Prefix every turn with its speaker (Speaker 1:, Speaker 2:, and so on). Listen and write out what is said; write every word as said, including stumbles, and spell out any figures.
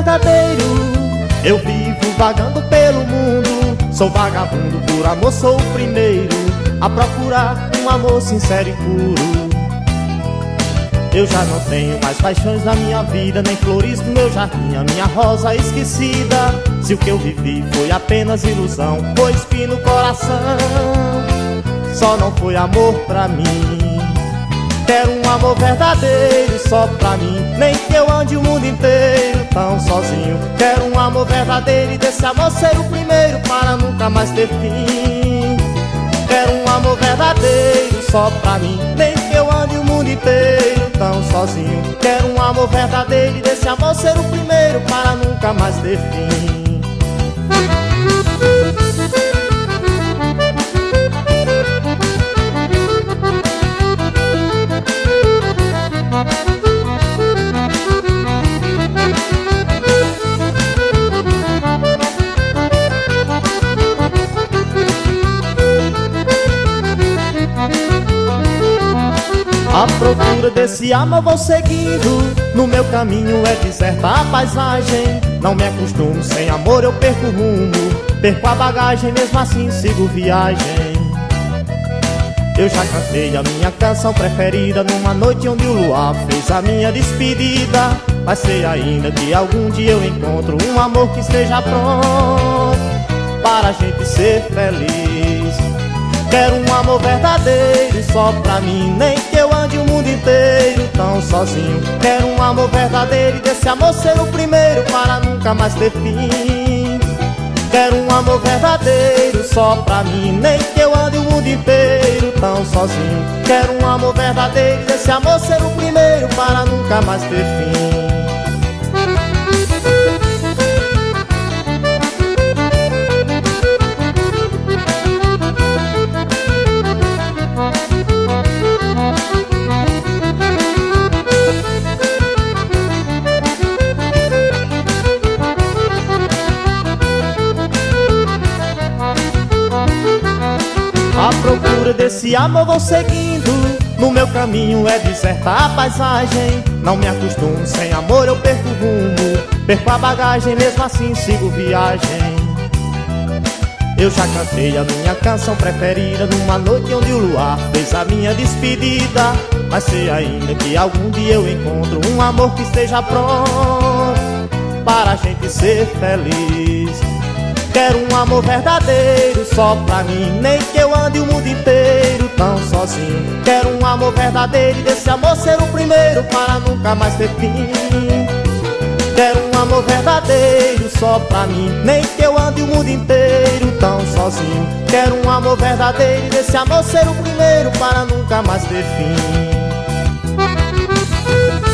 Speaker 1: verdadeiro. Eu vivo vagando pelo mundo, sou vagabundo, por amor sou o primeiro a procurar um amor sincero e puro. Eu já não tenho mais paixões na minha vida, nem flores no meu jardim, a minha rosa esquecida. Se o que eu vivi foi apenas ilusão, foi espinho no coração, só não foi amor pra mim. Quero um amor verdadeiro só pra mim, nem que eu ande o mundo inteiro tão sozinho. Quero um amor verdadeiro e desse amor ser o primeiro para nunca mais ter fim. Quero um amor verdadeiro só pra mim, nem que eu ande o mundo inteiro tão sozinho. Quero um amor verdadeiro e desse amor ser o primeiro para nunca mais ter fim. A procura desse amor vou seguindo, no meu caminho é deserta a paisagem. Não me acostumo, sem amor eu perco o rumo, perco a bagagem, mesmo assim sigo viagem. Eu já cantei a minha canção preferida numa noite onde o luar fez a minha despedida. Mas sei ainda que algum dia eu encontro um amor que esteja pronto para a gente ser feliz. Quero um amor verdadeiro só pra mim, nem que eu ande o mundo inteiro tão sozinho. Quero um amor verdadeiro e desse amor ser o primeiro para nunca mais ter fim. Quero um amor verdadeiro só pra mim, nem que eu ande o mundo inteiro tão sozinho. Quero um amor verdadeiro e desse amor ser o primeiro para nunca mais ter fim. A procura desse amor vou seguindo, no meu caminho é deserta a paisagem. Não me acostumo, sem amor eu perco o rumo, perco a bagagem, mesmo assim sigo viagem. Eu já cantei a minha canção preferida numa noite onde o luar fez a minha despedida. Mas sei ainda que algum dia eu encontro um amor que esteja pronto para a gente ser feliz. Quero um amor verdadeiro só pra mim, nem que eu ande o mundo inteiro tão sozinho. Quero um amor verdadeiro e desse amor ser o primeiro para nunca mais ter fim. Quero um amor verdadeiro só pra mim, nem que eu ande o mundo inteiro tão sozinho. Quero um amor verdadeiro e desse amor ser o primeiro para nunca mais ter fim.